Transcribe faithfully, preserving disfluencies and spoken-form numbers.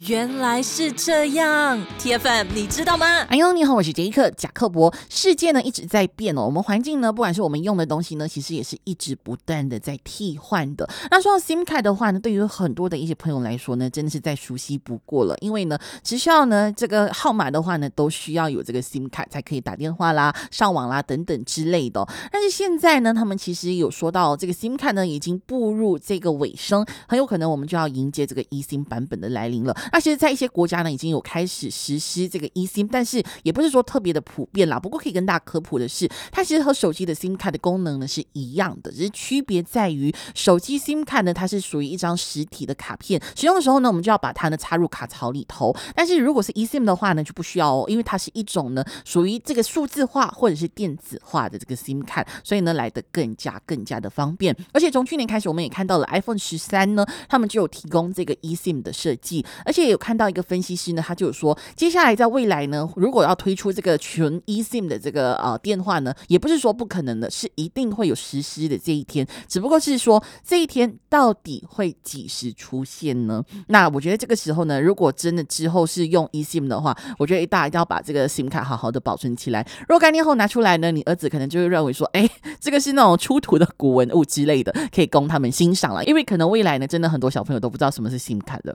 原来是这样 ，T F M 你知道吗？ 哎呦，你好，我是杰克贾克伯。世界呢一直在变哦，我们环境呢，不管是我们用的东西呢，其实也是一直不断的在替换的。那说到 SIM 卡的话呢，对于很多的一些朋友来说呢，真的是再熟悉不过了，因为呢，只需要呢这个号码的话呢，都需要有这个 SIM 卡才可以打电话啦、上网啦等等之类的、哦。但是现在呢，他们其实有说到这个 SIM 卡呢已经步入这个尾声，很有可能我们就要迎接这个 eSIM 版本的来临了。那其实在一些国家呢已经有开始实施这个 eSIM， 但是也不是说特别的普遍啦。不过可以跟大家科普的是，它其实和手机的 SIM 卡的功能呢是一样的，只是区别在于手机 SIM 卡呢它是属于一张实体的卡片，使用的时候呢我们就要把它呢插入卡槽里头。但是如果是 eSIM 的话呢就不需要哦，因为它是一种呢属于这个数字化或者是电子化的这个 SIM 卡，所以呢来得更加更加的方便。而且从去年开始我们也看到了 iPhone 十三呢，他们就有提供这个 eSIM 的设计，而且也有看到一个分析师呢，他就有说，接下来在未来呢，如果要推出这个纯 eSIM 的这个呃电话呢，也不是说不可能的，是一定会有实施的这一天，只不过是说这一天到底会几时出现呢？那我觉得这个时候呢，如果真的之后是用 eSIM 的话，我觉得大家一定要把这个 SIM 卡好好的保存起来。如果概念后拿出来呢，你儿子可能就会认为说，哎，这个是那种出土的古文物之类的，可以供他们欣赏了，因为可能未来呢，真的很多小朋友都不知道什么是 SIM 卡的。